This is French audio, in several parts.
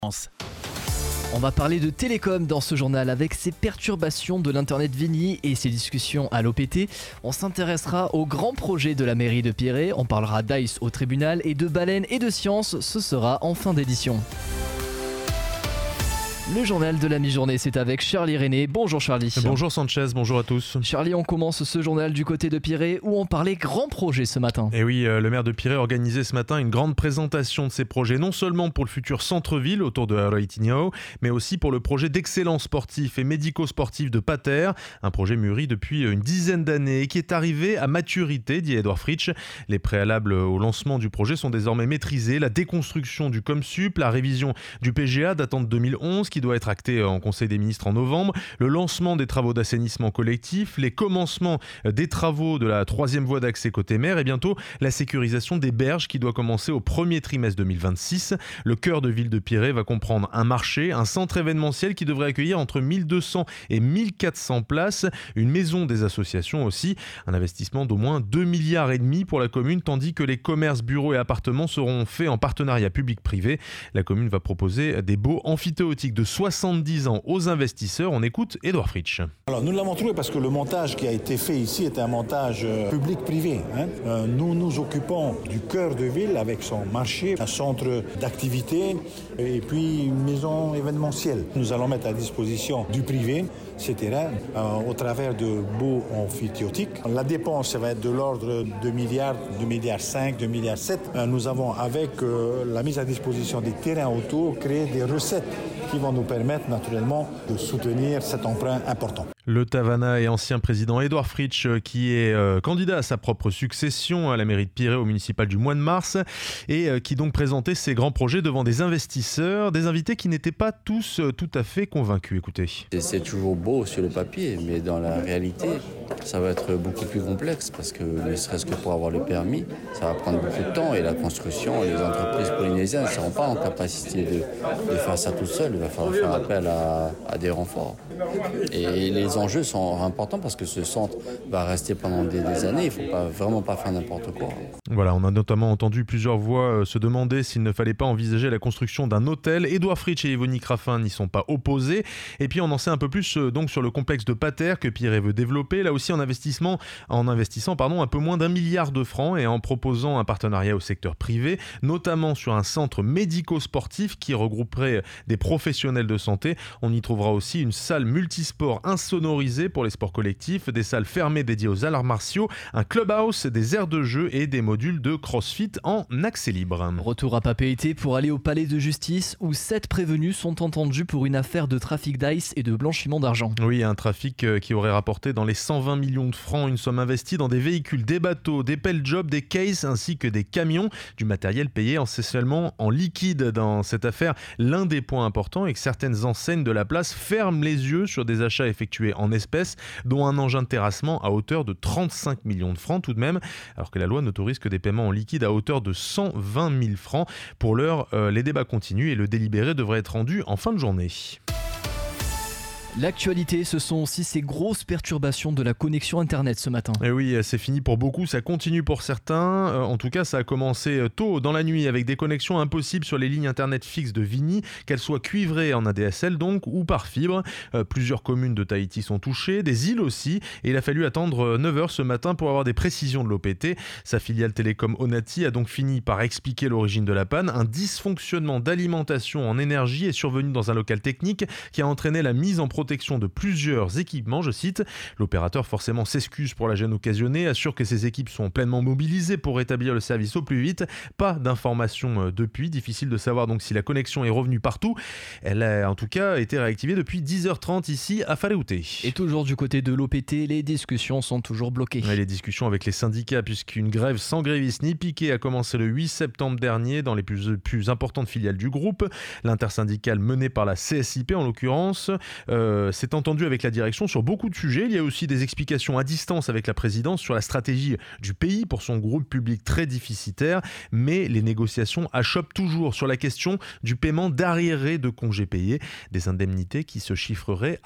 On va parler de télécom dans ce journal avec ses perturbations de l'internet Vigny et ses discussions à l'OPT. On s'intéressera aux grands projets de la mairie de Pierret, on parlera d'Ice au tribunal et de baleines et de sciences, ce sera en fin d'édition. Le journal de la mi-journée, c'est avec Charlie René. Bonjour Charlie. Bonjour Sanchez, bonjour à tous. Charlie, on commence ce journal du côté de Pierret où on parlait grands projets ce matin. Et oui, le maire de Pierret organisait ce matin une grande présentation de ses projets, non seulement pour le futur centre-ville autour de Haroitinho, mais aussi pour le projet d'excellence sportif et médico-sportif de Pater, un projet mûri depuis une dizaine d'années et qui est arrivé à maturité, dit Edouard Fritsch. Les préalables au lancement du projet sont désormais maîtrisés, la déconstruction du Comsup, la révision du PGA datant de 2011 qui doit être acté en Conseil des ministres en novembre, le lancement des travaux d'assainissement collectif, les commencements des travaux de la troisième voie d'accès côté mer et bientôt la sécurisation des berges qui doit commencer au premier trimestre 2026. Le cœur de ville de Pierret va comprendre un marché, un centre événementiel qui devrait accueillir entre 1200 et 1400 places, une maison des associations aussi, un investissement d'au moins 2,5 milliards pour la commune, tandis que les commerces, bureaux et appartements seront faits en partenariat public-privé. La commune va proposer des baux amphithéotiques de 70 ans aux investisseurs. On écoute Edouard Fritsch. Alors nous l'avons trouvé parce que le montage qui a été fait ici est un montage public-privé. Nous nous occupons du cœur de ville avec son marché, un centre d'activité et puis une maison événementielle. Nous allons mettre à disposition du privé ces terrains au travers de baux amphithéotiques. La dépense va être de l'ordre de 2 milliards, 2,5 milliards, 2,7 milliards. Nous avons avec la mise à disposition des terrains autour créé des recettes qui vont nous permettre naturellement de soutenir cet emprunt important. Le Tavana et ancien président Edouard Fritsch qui est candidat à sa propre succession à la mairie de Pierret au municipal du mois de mars et qui donc présentait ses grands projets devant des investisseurs, des invités qui n'étaient pas tous tout à fait convaincus. Écoutez. C'est toujours beau sur le papier, mais dans la réalité, ça va être beaucoup plus complexe parce que ne serait-ce que pour avoir le permis, ça va prendre beaucoup de temps et la construction, les entreprises polynésiennes ne seront pas en capacité de faire ça tout seul. Il va falloir faire appel à des renforts. Et les enjeux sont importants parce que ce centre va rester pendant des années. Il ne faut vraiment pas faire n'importe quoi. Voilà, on a notamment entendu plusieurs voix se demander s'il ne fallait pas envisager la construction d'un hôtel. Édouard Fritsch et Yvonne Craffin n'y sont pas opposés. Et puis on en sait un peu plus donc sur le complexe de Pater que Pierret veut développer. Là aussi en investissant un peu moins d'1 milliard de francs et en proposant un partenariat au secteur privé, notamment sur un centre médico-sportif qui regrouperait des professionnels de santé. On y trouvera aussi une salle multisport insonorisée pour les sports collectifs, des salles fermées dédiées aux arts martiaux, un clubhouse, des aires de jeu et des modules de crossfit en accès libre. Retour à Papeete pour aller au palais de justice où 7 prévenus sont entendus pour une affaire de trafic d'ice et de blanchiment d'argent. Oui, un trafic qui aurait rapporté dans les 120 millions de francs une somme investie dans des véhicules, des bateaux, des pelle-jobs, des cases ainsi que des camions, du matériel payé essentiellement en liquide. Dans cette affaire, l'un des points importants est que certaines enseignes de la place ferment les yeux sur des achats effectués en espèces, dont un engin de terrassement à hauteur de 35 millions de francs tout de même, alors que la loi n'autorise que des paiements en liquide à hauteur de 120 000 francs. Pour l'heure, les débats continuent et le délibéré devrait être rendu en fin de journée. L'actualité, ce sont aussi ces grosses perturbations de la connexion Internet ce matin. Et oui, c'est fini pour beaucoup, ça continue pour certains. En tout cas, ça a commencé tôt dans la nuit avec des connexions impossibles sur les lignes Internet fixes de Vigny, qu'elles soient cuivrées en ADSL donc ou par fibre. Plusieurs communes de Tahiti sont touchées, des îles aussi, et il a fallu attendre 9h ce matin pour avoir des précisions de l'OPT. Sa filiale télécom Onati a donc fini par expliquer l'origine de la panne. Un dysfonctionnement d'alimentation en énergie est survenu dans un local technique qui a entraîné la mise en protection de plusieurs équipements, je cite. L'opérateur forcément s'excuse pour la gêne occasionnée, assure que ses équipes sont pleinement mobilisées pour rétablir le service au plus vite. Pas d'informations depuis, difficile de savoir donc si la connexion est revenue partout. Elle a en tout cas été réactivée depuis 10h30 ici à Faléouté. Et toujours du côté de l'OPT, les discussions sont toujours bloquées. Les discussions avec les syndicats puisqu'une grève sans grévistes ni piquet a commencé le 8 septembre dernier dans les plus importantes filiales du groupe. L'intersyndicale menée par la CSIP en l'occurrence s'est entendu avec la direction sur beaucoup de sujets. Il y a aussi des explications à distance avec la présidence sur la stratégie du pays pour son groupe public très déficitaire, mais les négociations achoppent toujours sur la question du paiement d'arriérés de congés payés, des indemnités qui se chiffreraient à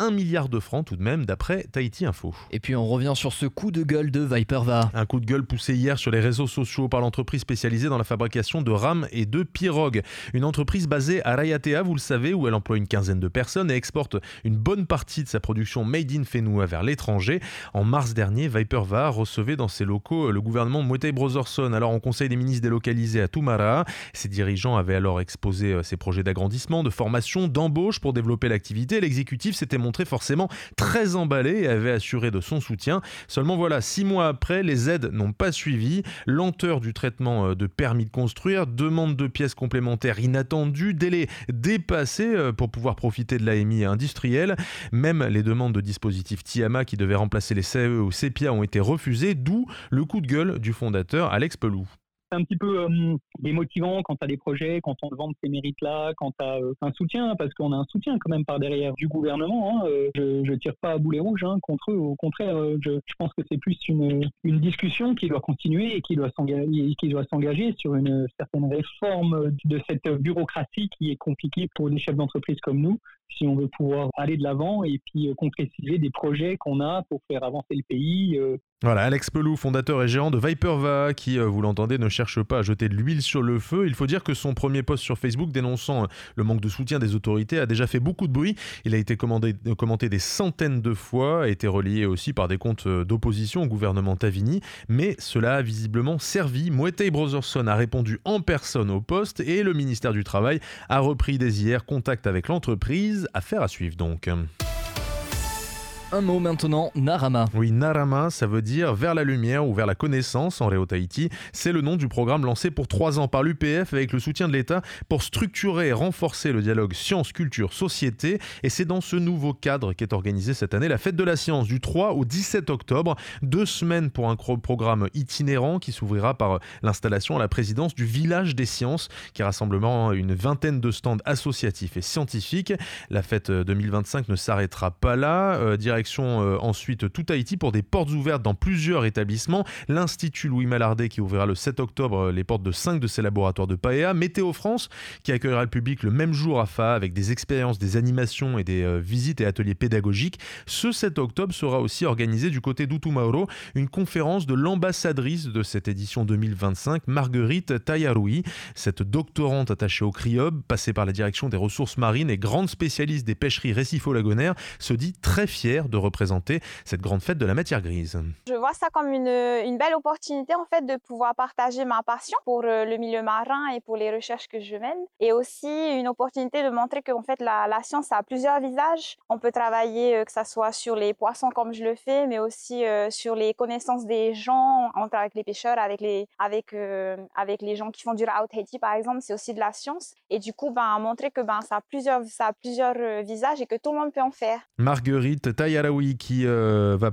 1 milliard de francs tout de même, d'après Tahiti Info. Et puis on revient sur ce coup de gueule de Viperva. Un coup de gueule poussé hier sur les réseaux sociaux par l'entreprise spécialisée dans la fabrication de rames et de pirogues. Une entreprise basée à Raiatea, vous le savez, où elle emploie une quinzaine de personnes et exporte une bonne partie de sa production made in Whenua vers l'étranger. En mars dernier, Viperva recevait dans ses locaux le gouvernement Moetai Brotherson, alors en conseil des ministres délocalisé à Toomaraa. Ses dirigeants avaient alors exposé ses projets d'agrandissement, de formation, d'embauche pour développer l'activité. L'exécutif s'était montré forcément très emballé et avait assuré de son soutien. Seulement voilà, 6 mois après, les aides n'ont pas suivi. Lenteur du traitement de permis de construire, demande de pièces complémentaires inattendues, délai dépassé pour pouvoir profiter de l'AMI industrielle. Même les demandes de dispositifs Tiama qui devaient remplacer les CAE ou CEPIA ont été refusées, d'où le coup de gueule du fondateur Alex Pelou. C'est un petit peu démotivant quand tu as des projets, quand on te vend ces mérites-là, quand tu as un soutien, parce qu'on a un soutien quand même par derrière du gouvernement. Je tire pas à boulet rouge contre eux. Au contraire, je pense que c'est plus une discussion qui doit continuer et qui doit s'engager sur une certaine réforme de cette bureaucratie qui est compliquée pour des chefs d'entreprise comme nous, si on veut pouvoir aller de l'avant et puis concrétiser des projets qu'on a pour faire avancer le pays. Voilà, Alex Pelou, fondateur et gérant de Viperva, qui, vous l'entendez, ne cherche pas à jeter de l'huile sur le feu. Il faut dire que son premier post sur Facebook dénonçant le manque de soutien des autorités a déjà fait beaucoup de bruit. Il a été commenté des centaines de fois, a été relayé aussi par des comptes d'opposition au gouvernement Tavini, mais cela a visiblement servi. Moetai Brotherson a répondu en personne au post et le ministère du Travail a repris dès hier contact avec l'entreprise. Affaire à suivre donc. Un mot maintenant, Narama. Oui, Narama, ça veut dire vers la lumière ou vers la connaissance en Réo Tahiti. C'est le nom du programme lancé pour 3 ans par l'UPF avec le soutien de l'État pour structurer et renforcer le dialogue science, culture, société. Et c'est dans ce nouveau cadre qu'est organisée cette année la Fête de la Science du 3 au 17 octobre. 2 semaines pour un programme itinérant qui s'ouvrira par l'installation à la présidence du Village des Sciences qui rassemblera une vingtaine de stands associatifs et scientifiques. La fête 2025 ne s'arrêtera pas là. Direction ensuite tout Tahiti pour des portes ouvertes dans plusieurs établissements. L'Institut Louis Mallardet qui ouvrira le 7 octobre les portes de 5 de ses laboratoires de Paea. Météo France qui accueillera le public le même jour à Faa avec des expériences, des animations et des visites et ateliers pédagogiques. Ce 7 octobre sera aussi organisé du côté d'Utumauro une conférence de l'ambassadrice de cette édition 2025, Marguerite Tayarui. Cette doctorante attachée au CRIOB, passée par la direction des ressources marines et grande spécialiste des pêcheries récifo-lagonaires, se dit très fière de représenter cette grande fête de la matière grise. Je vois ça comme une belle opportunité en fait de pouvoir partager ma passion pour le milieu marin et pour les recherches que je mène, et aussi une opportunité de montrer que en fait la science a plusieurs visages. On peut travailler que ça soit sur les poissons comme je le fais, mais aussi sur les connaissances des gens, entre avec les pêcheurs, avec les gens qui font du Réo Tahiti par exemple, c'est aussi de la science, et du coup montrer que ça a plusieurs visages et que tout le monde peut en faire. Marguerite Tayarui qui va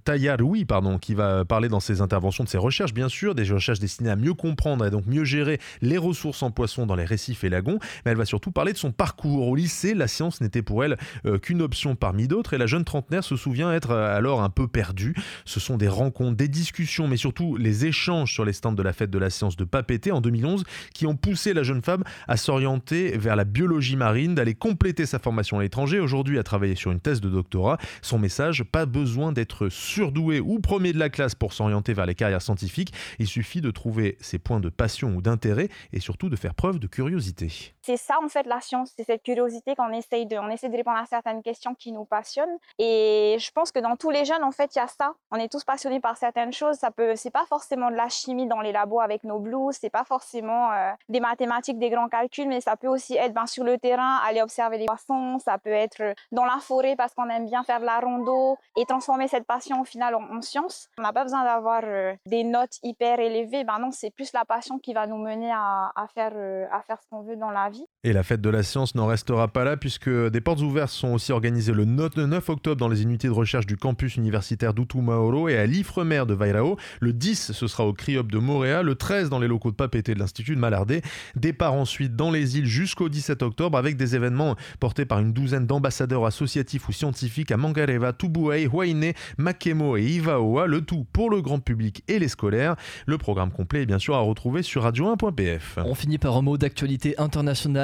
parler dans ses interventions de ses recherches, bien sûr, des recherches destinées à mieux comprendre et donc mieux gérer les ressources en poissons dans les récifs et lagons, mais elle va surtout parler de son parcours. Au lycée, la science n'était pour elle qu'une option parmi d'autres et la jeune trentenaire se souvient être alors un peu perdue. Ce sont des rencontres, des discussions, mais surtout les échanges sur les stands de la Fête de la Science de Papeete en 2011 qui ont poussé la jeune femme à s'orienter vers la biologie marine, d'aller compléter sa formation à l'étranger, aujourd'hui à travailler sur une thèse de doctorat. Son message, pas besoin d'être surdoué ou premier de la classe pour s'orienter vers les carrières scientifiques. Il suffit de trouver ses points de passion ou d'intérêt et surtout de faire preuve de curiosité. C'est ça en fait la science, c'est cette curiosité qu'on essaie de répondre à certaines questions qui nous passionnent. Et je pense que dans tous les jeunes en fait il y a ça. On est tous passionnés par certaines choses. C'est pas forcément de la chimie dans les labos avec nos blouses, c'est pas forcément des mathématiques, des grands calculs, mais ça peut aussi être sur le terrain, aller observer les poissons. Ça peut être dans la forêt parce qu'on aime bien faire de la rando et transformer cette passion au final en science. On n'a pas besoin d'avoir des notes hyper élevées. Non, c'est plus la passion qui va nous mener à faire ce qu'on veut dans la vie. Et la Fête de la Science n'en restera pas là puisque des portes ouvertes sont aussi organisées le 9 octobre dans les unités de recherche du campus universitaire d'Utumauro et à l'Ifremer de Vairao. Le 10, ce sera au CRIOB de Moorea. Le 13, dans les locaux de Papeete de l'Institut de Mallardet. Départ ensuite dans les îles jusqu'au 17 octobre avec des événements portés par une douzaine d'ambassadeurs associatifs ou scientifiques à Mangareva, Tubuai, Huayne, Makemo et Ivaoa. Le tout pour le grand public et les scolaires. Le programme complet est bien sûr à retrouver sur radio1.pf. On finit par un mot d'actualité internationale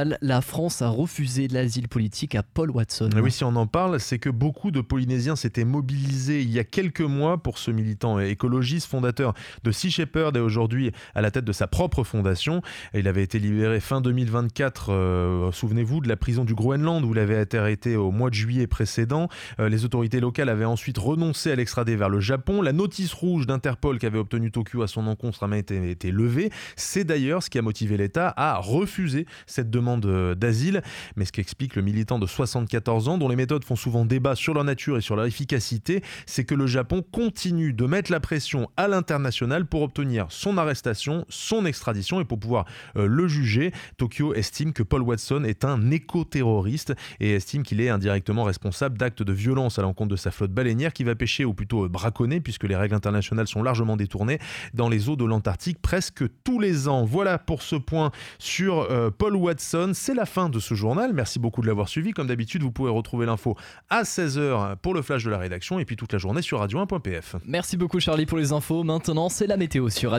mondial, la France a refusé l'asile politique à Paul Watson. Oui, si on en parle, c'est que beaucoup de Polynésiens s'étaient mobilisés il y a quelques mois pour ce militant écologiste, fondateur de Sea Shepherd et aujourd'hui à la tête de sa propre fondation. Il avait été libéré fin 2024, souvenez-vous, de la prison du Groenland où il avait été arrêté au mois de juillet précédent. Les autorités locales avaient ensuite renoncé à l'extrader vers le Japon. La notice rouge d'Interpol qu'avait obtenue Tokyo à son encontre a été levée. C'est d'ailleurs ce qui a motivé l'État à refuser cette demande d'asile. Mais ce qu'explique le militant de 74 ans, dont les méthodes font souvent débat sur leur nature et sur leur efficacité, c'est que le Japon continue de mettre la pression à l'international pour obtenir son arrestation, son extradition et pour pouvoir le juger. Tokyo estime que Paul Watson est un éco-terroriste et estime qu'il est indirectement responsable d'actes de violence à l'encontre de sa flotte baleinière qui va pêcher ou plutôt braconner puisque les règles internationales sont largement détournées dans les eaux de l'Antarctique presque tous les ans. Voilà pour ce point sur Paul Watson. C'est la fin de ce journal. Merci beaucoup de l'avoir suivi. Comme d'habitude, vous pouvez retrouver l'info à 16h pour le flash de la rédaction et puis toute la journée sur radio1.pf. Merci beaucoup Charlie pour les infos. Maintenant, c'est la météo sur